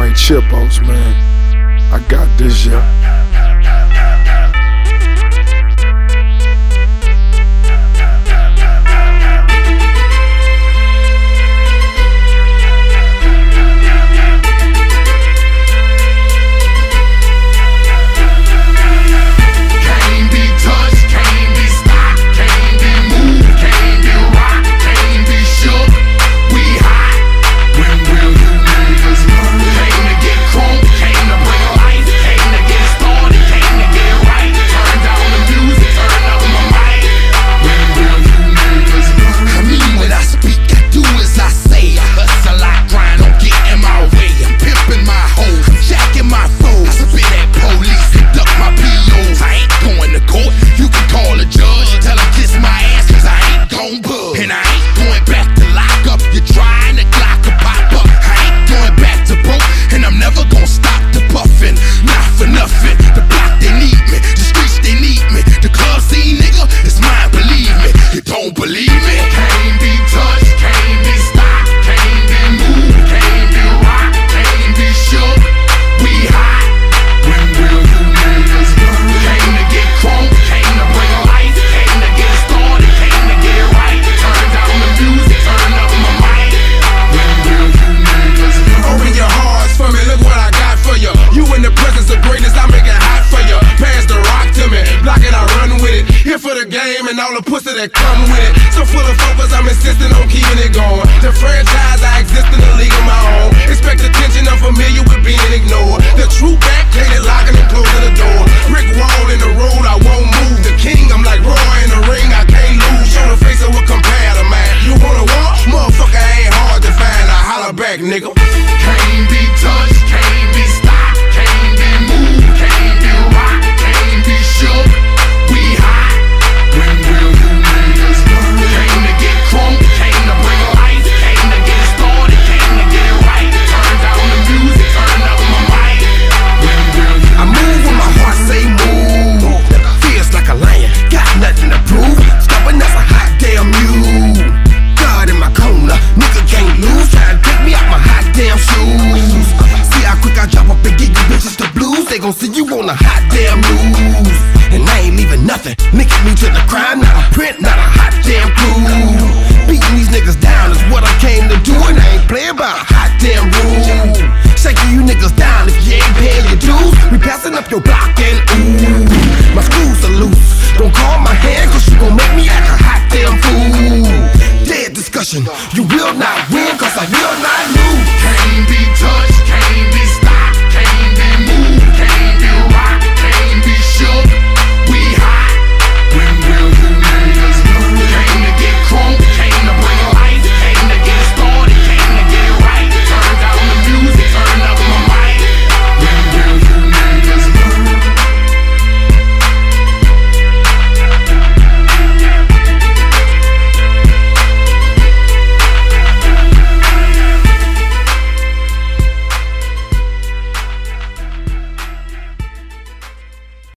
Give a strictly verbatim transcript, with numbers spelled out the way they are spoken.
my chipos, man. I got this, yeah. And all the pussy that come with it. So full of focus, I'm insisting on keeping it going. The franchise, I exist in a league of my own. Expect attention, I'm familiar with being ignored. The true back, hated locking and closing the door. Brick wall in the road, I won't move. The king, I'm like Roy in the ring, I can't lose. Show the face of what compare to man. You wanna walk? Motherfucker ain't hard to find. I holler back, nigga. Can't be touched, can't be stopped, can't be moved, can't be rocked, can't be shook. We hot. When will you niggas learn? Came to get crunk, came to bring life, came to get started, came to get right. Turn down the music, turn up my mic. When will you I move when my heart say move. Feels like a lion, got nothing to prove. Stubborn as a hot damn mule. God in my corner, nigga can't lose. Try to take me out my hot damn shoes. See how quick I drop up and get you bitches the blues. They gon' see you on a hot